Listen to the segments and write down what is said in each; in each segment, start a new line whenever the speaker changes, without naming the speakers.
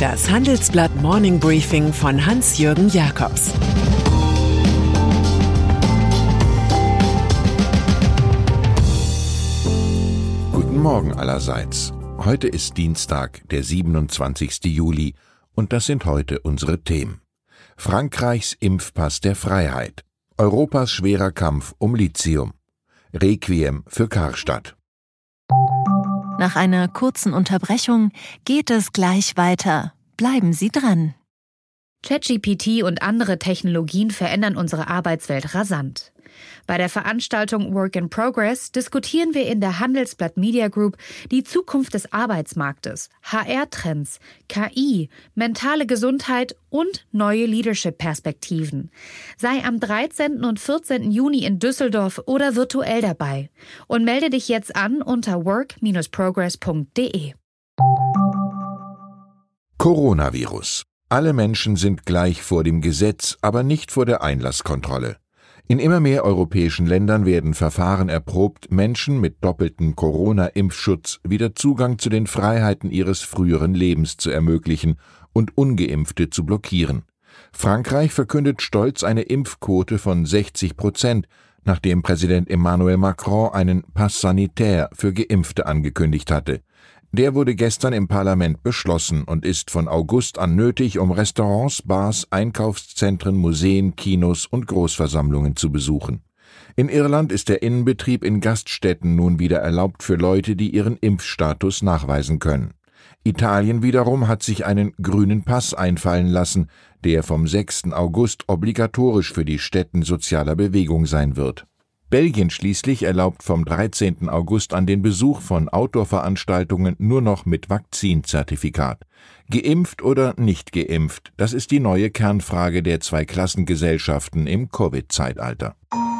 Das Handelsblatt Morning Briefing von Hans-Jürgen Jakobs.
Guten Morgen allerseits. Heute ist Dienstag, der 27. Juli, und das sind heute unsere Themen. Frankreichs Impfpass der Freiheit. Europas schwerer Kampf um Lithium. Requiem für Karstadt.
Nach einer kurzen Unterbrechung geht es gleich weiter. Bleiben Sie dran.
ChatGPT und andere Technologien verändern unsere Arbeitswelt rasant. Bei der Veranstaltung Work in Progress diskutieren wir in der Handelsblatt Media Group die Zukunft des Arbeitsmarktes, HR-Trends, KI, mentale Gesundheit und neue Leadership-Perspektiven. Sei am 13. und 14. Juni in Düsseldorf oder virtuell dabei und melde dich jetzt an unter work-progress.de.
Coronavirus. Alle Menschen sind gleich vor dem Gesetz, aber nicht vor der Einlasskontrolle. In immer mehr europäischen Ländern werden Verfahren erprobt, Menschen mit doppeltem Corona-Impfschutz wieder Zugang zu den Freiheiten ihres früheren Lebens zu ermöglichen und Ungeimpfte zu blockieren. Frankreich verkündet stolz eine Impfquote von 60%, nachdem Präsident Emmanuel Macron einen Pass sanitaire für Geimpfte angekündigt hatte. Der wurde gestern im Parlament beschlossen und ist von August an nötig, um Restaurants, Bars, Einkaufszentren, Museen, Kinos und Großversammlungen zu besuchen. In Irland ist der Innenbetrieb in Gaststätten nun wieder erlaubt für Leute, die ihren Impfstatus nachweisen können. Italien wiederum hat sich einen grünen Pass einfallen lassen, der vom 6. August obligatorisch für die Stätten sozialer Bewegung sein wird. Belgien schließlich erlaubt vom 13. August an den Besuch von Outdoor-Veranstaltungen nur noch mit Vakzinzertifikat. Geimpft oder nicht geimpft, das ist die neue Kernfrage der Zweiklassengesellschaften im Covid-Zeitalter.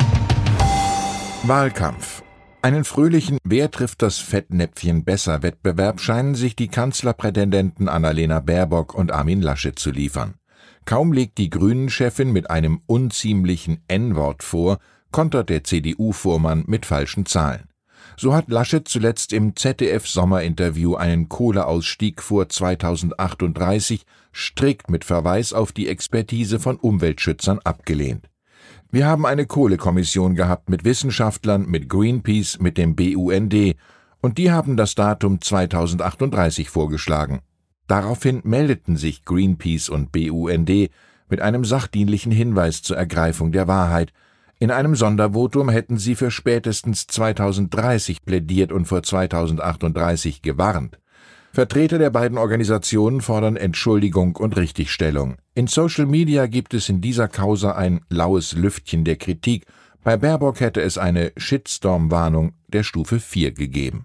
Wahlkampf. Einen fröhlichen Wer trifft das Fettnäpfchen besser Wettbewerb scheinen sich die Kanzlerprätendenten Annalena Baerbock und Armin Laschet zu liefern. Kaum legt die Grünen-Chefin mit einem unziemlichen N-Wort vor, kontert der CDU-Vormann mit falschen Zahlen. So hat Laschet zuletzt im ZDF-Sommerinterview einen Kohleausstieg vor 2038 strikt mit Verweis auf die Expertise von Umweltschützern abgelehnt. Wir haben eine Kohlekommission gehabt mit Wissenschaftlern, mit Greenpeace, mit dem BUND, und die haben das Datum 2038 vorgeschlagen. Daraufhin meldeten sich Greenpeace und BUND mit einem sachdienlichen Hinweis zur Ergreifung der Wahrheit. In einem Sondervotum hätten sie für spätestens 2030 plädiert und vor 2038 gewarnt. Vertreter der beiden Organisationen fordern Entschuldigung und Richtigstellung. In Social Media gibt es in dieser Causa ein laues Lüftchen der Kritik. Bei Baerbock hätte es eine Shitstorm-Warnung der Stufe 4 gegeben.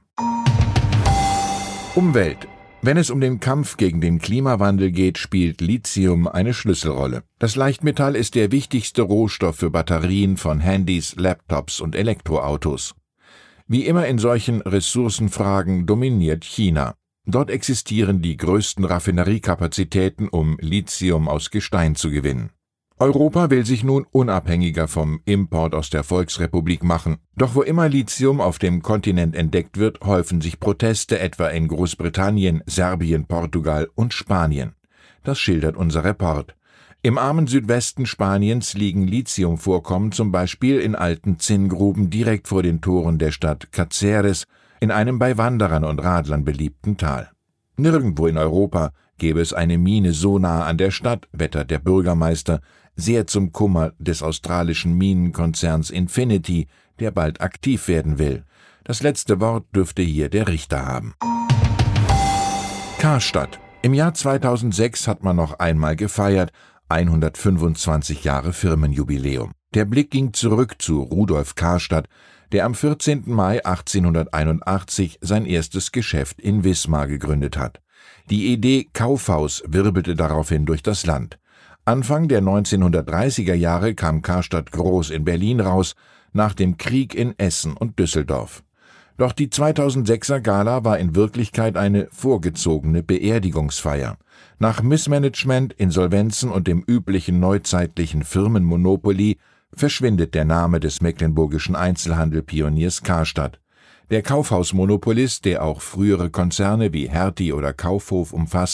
Umwelt. Wenn es um den Kampf gegen den Klimawandel geht, spielt Lithium eine Schlüsselrolle. Das Leichtmetall ist der wichtigste Rohstoff für Batterien von Handys, Laptops und Elektroautos. Wie immer in solchen Ressourcenfragen dominiert China. Dort existieren die größten Raffineriekapazitäten, um Lithium aus Gestein zu gewinnen. Europa will sich nun unabhängiger vom Import aus der Volksrepublik machen. Doch wo immer Lithium auf dem Kontinent entdeckt wird, häufen sich Proteste etwa in Großbritannien, Serbien, Portugal und Spanien. Das schildert unser Report. Im armen Südwesten Spaniens liegen Lithiumvorkommen zum Beispiel in alten Zinngruben direkt vor den Toren der Stadt Cáceres, in einem bei Wanderern und Radlern beliebten Tal. Nirgendwo in Europa gäbe es eine Mine so nah an der Stadt, wettert der Bürgermeister, sehr zum Kummer des australischen Minenkonzerns Infinity, der bald aktiv werden will. Das letzte Wort dürfte hier der Richter haben. Karstadt. Im Jahr 2006 hat man noch einmal gefeiert, 125 Jahre Firmenjubiläum. Der Blick ging zurück zu Rudolf Karstadt, der am 14. Mai 1881 sein erstes Geschäft in Wismar gegründet hat. Die Idee Kaufhaus wirbelte daraufhin durch das Land. Anfang der 1930er Jahre kam Karstadt groß in Berlin raus, nach dem Krieg in Essen und Düsseldorf. Doch die 2006er Gala war in Wirklichkeit eine vorgezogene Beerdigungsfeier. Nach Missmanagement, Insolvenzen und dem üblichen neuzeitlichen Firmenmonopoly verschwindet der Name des mecklenburgischen Einzelhandelpioniers Karstadt. Der Kaufhausmonopolist, der auch frühere Konzerne wie Hertie oder Kaufhof umfasst,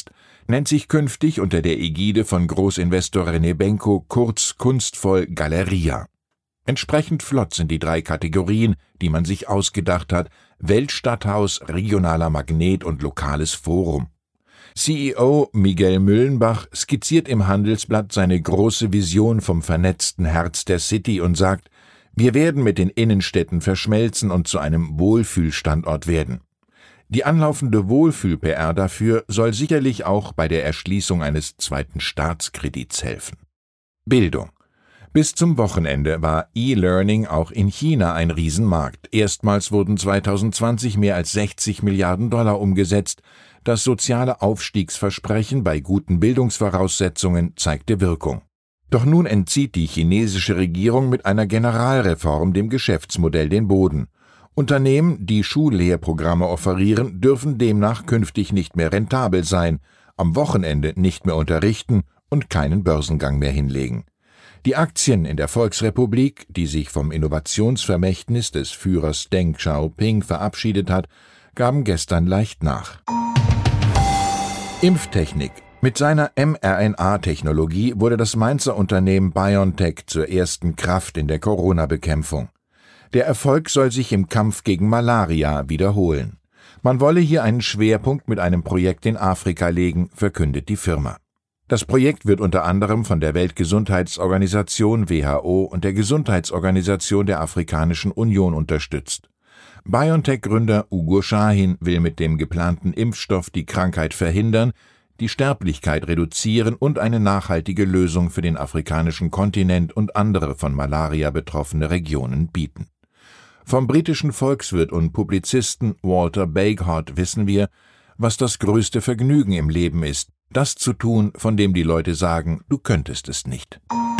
nennt sich künftig unter der Ägide von Großinvestor René Benko kurz kunstvoll Galeria. Entsprechend flott sind die 3 Kategorien, die man sich ausgedacht hat: Weltstadthaus, regionaler Magnet und lokales Forum. CEO Miguel Müllenbach skizziert im Handelsblatt seine große Vision vom vernetzten Herz der City und sagt: Wir werden mit den Innenstädten verschmelzen und zu einem Wohlfühlstandort werden. Die anlaufende Wohlfühl-PR dafür soll sicherlich auch bei der Erschließung eines zweiten Staatskredits helfen. Bildung. Bis zum Wochenende war E-Learning auch in China ein Riesenmarkt. Erstmals wurden 2020 mehr als 60 Milliarden Dollar umgesetzt. Das soziale Aufstiegsversprechen bei guten Bildungsvoraussetzungen zeigte Wirkung. Doch nun entzieht die chinesische Regierung mit einer Generalreform dem Geschäftsmodell den Boden. Unternehmen, die Schullehrprogramme offerieren, dürfen demnach künftig nicht mehr rentabel sein, am Wochenende nicht mehr unterrichten und keinen Börsengang mehr hinlegen. Die Aktien in der Volksrepublik, die sich vom Innovationsvermächtnis des Führers Deng Xiaoping verabschiedet hat, gaben gestern leicht nach. Impftechnik. Mit seiner mRNA-Technologie wurde das Mainzer Unternehmen BioNTech zur ersten Kraft in der Corona-Bekämpfung. Der Erfolg soll sich im Kampf gegen Malaria wiederholen. Man wolle hier einen Schwerpunkt mit einem Projekt in Afrika legen, verkündet die Firma. Das Projekt wird unter anderem von der Weltgesundheitsorganisation WHO und der Gesundheitsorganisation der Afrikanischen Union unterstützt. BioNTech-Gründer Ugo Shahin will mit dem geplanten Impfstoff die Krankheit verhindern, die Sterblichkeit reduzieren und eine nachhaltige Lösung für den afrikanischen Kontinent und andere von Malaria betroffene Regionen bieten. Vom britischen Volkswirt und Publizisten Walter Bagehot wissen wir, was das größte Vergnügen im Leben ist, das zu tun, von dem die Leute sagen, du könntest es nicht.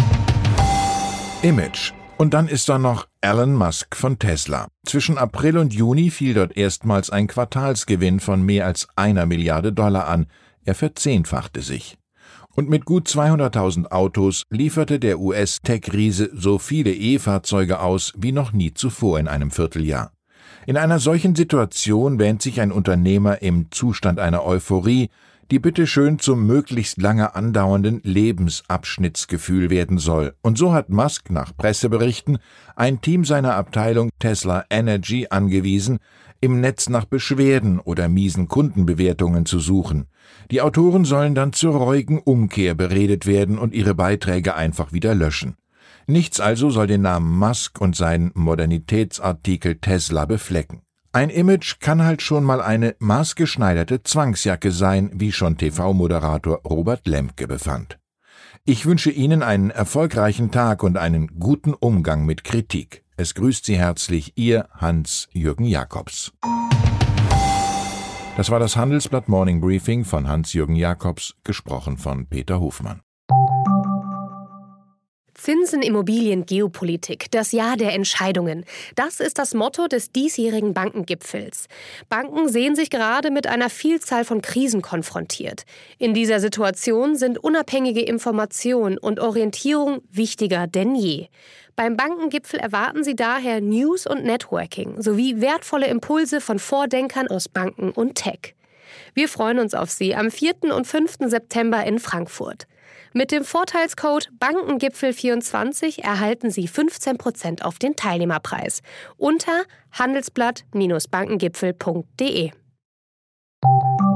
Image. Und dann ist da noch Elon Musk von Tesla. Zwischen April und Juni fiel dort erstmals ein Quartalsgewinn von mehr als 1 Milliarde Dollar an. Er verzehnfachte sich. Und mit gut 200.000 Autos lieferte der US-Tech-Riese so viele E-Fahrzeuge aus wie noch nie zuvor in einem Vierteljahr. In einer solchen Situation wähnt sich ein Unternehmer im Zustand einer Euphorie, die bitteschön zum möglichst lange andauernden Lebensabschnittsgefühl werden soll. Und so hat Musk nach Presseberichten ein Team seiner Abteilung Tesla Energy angewiesen, im Netz nach Beschwerden oder miesen Kundenbewertungen zu suchen. Die Autoren sollen dann zur reuigen Umkehr beredet werden und ihre Beiträge einfach wieder löschen. Nichts also soll den Namen Musk und seinen Modernitätsartikel Tesla beflecken. Ein Image kann halt schon mal eine maßgeschneiderte Zwangsjacke sein, wie schon TV-Moderator Robert Lemke befand. Ich wünsche Ihnen einen erfolgreichen Tag und einen guten Umgang mit Kritik. Es grüßt Sie herzlich Ihr Hans-Jürgen Jakobs. Das war das Handelsblatt Morning Briefing von Hans-Jürgen Jakobs, gesprochen von Peter Hofmann.
Zinsen, Immobilien, Geopolitik, das Jahr der Entscheidungen. Das ist das Motto des diesjährigen Bankengipfels. Banken sehen sich gerade mit einer Vielzahl von Krisen konfrontiert. In dieser Situation sind unabhängige Information und Orientierung wichtiger denn je. Beim Bankengipfel erwarten Sie daher News und Networking sowie wertvolle Impulse von Vordenkern aus Banken und Tech. Wir freuen uns auf Sie am 4. und 5. September in Frankfurt. Mit dem Vorteilscode Bankengipfel24 erhalten Sie 15% auf den Teilnehmerpreis unter handelsblatt-bankengipfel.de.